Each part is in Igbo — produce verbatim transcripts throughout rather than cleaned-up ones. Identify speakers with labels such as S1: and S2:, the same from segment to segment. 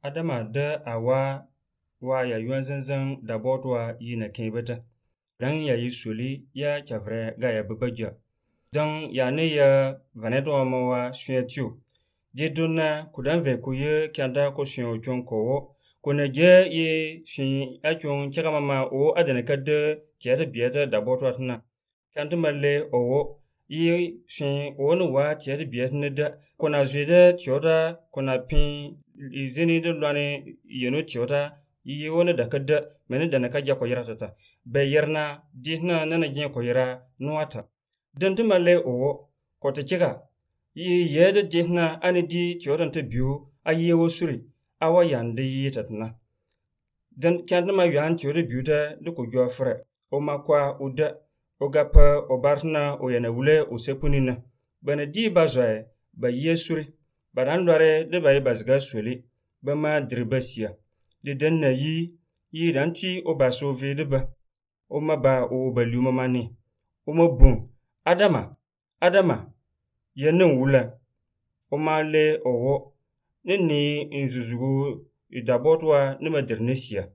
S1: Adama da awa wa ya yuan zanzan da botwa yi na kebeta dan ya yi suli ya chavre ga ya babaja dan ya ne ya vanedo mawa shuetiu jeduna kudan ve kuye kyanda ko shu jon ko ko na je yi shin achun chagama ma o adana kadde jere bieda da botwa tna kyanda malle o yi shin onu wa jere biedne da kona zede choda kona pin izini de lwane yeno chota yi woni da kadda meni da naka ja ko yirata be yerna dihna nana je ko yira nuata dantu malle o ko te chiga yi yede dihna ani di chodan te biu ayi wo suri awa yande yi tatna dan kyanda ma yan chode biuta de ko jo fre o makwa uda o gapa o bartna o yana wule o sepunina bana di bazai ba yesuri baran lore de bay bazga suli ba ma dirbasia de danna yi yi dan ti o baso vede ba o ma ba o baluma mani o ma bun adama adama yanin wula o ma le owo nini inzuzugu idabotwa ni ma dirnesia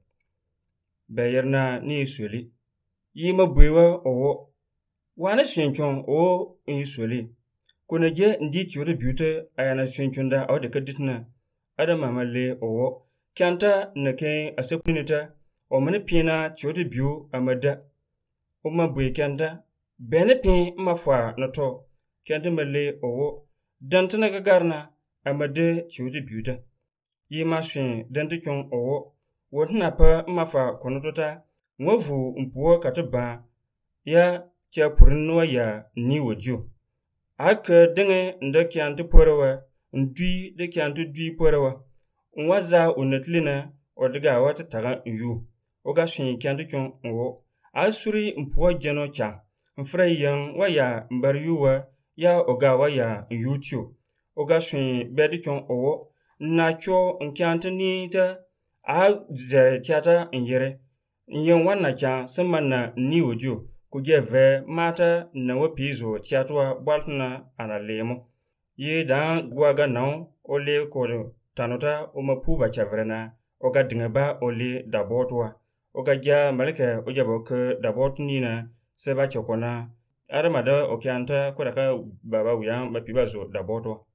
S1: bayerna ni suli yi ma bwewa owo wana shenchon o in suli kuna je ndi tiore biute ayana shenchunda awde kaditna adama malle owo kyanta nake asepnita o mane pina tiore biu amada o ma bwe kyanta bene pin mafa nato kyanta malle owo dantana gagarna amade tiore biuta yi ma shen dantikon owo wotna pa mafa konotota ngovu mpuo kataba ya tia purinwa ya ni wojo aka dinge nda kyanti porawa ndui de kyanti dui porawa nwaza onatlina odga wata taga yu oga shin kyanti kyon o asuri mpuo jeno cha mfrai yang waya mbaryuwa ya oga waya yuchu oga shin bedi kyon o na cho nkyanti ni ta a zere tiata nyere nyen wana cha semana ni wojo kujeve mata na wapizo tiatwa baltna ana lemo ye dan gwaga naw ole ko tanota o mapuba chavrena oga dingaba ole dabotwa oga ja malika ojabo ke dabotnina seba chokona aramada okyanta kodaka baba wiya mapiba zo dabotwa